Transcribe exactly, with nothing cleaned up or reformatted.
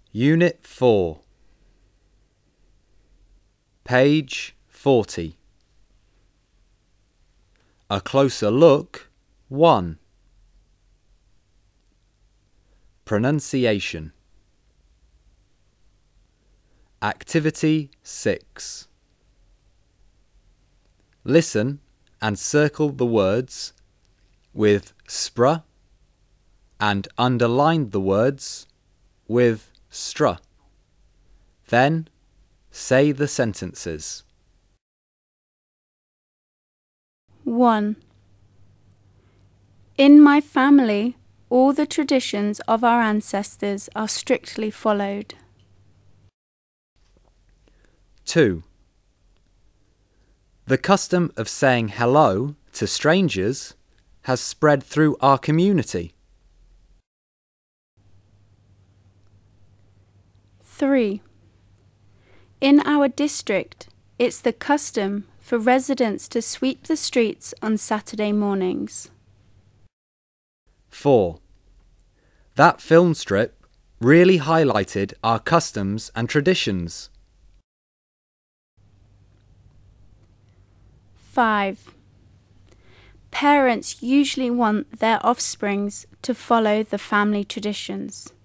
Unit four, page forty. A closer look one. Pronunciation. Activity six. Listen and circle the words with spra and underline the words with stra. Then say the sentences. one. In my family, all the traditions of our ancestors are strictly followed. two. The custom of saying hello to strangers has spread through our community. three. In our district, it's the custom for residents to sweep the streets on Saturday mornings. four. That film strip really highlighted our customs and traditions. five. Parents usually want their offsprings to follow the family traditions.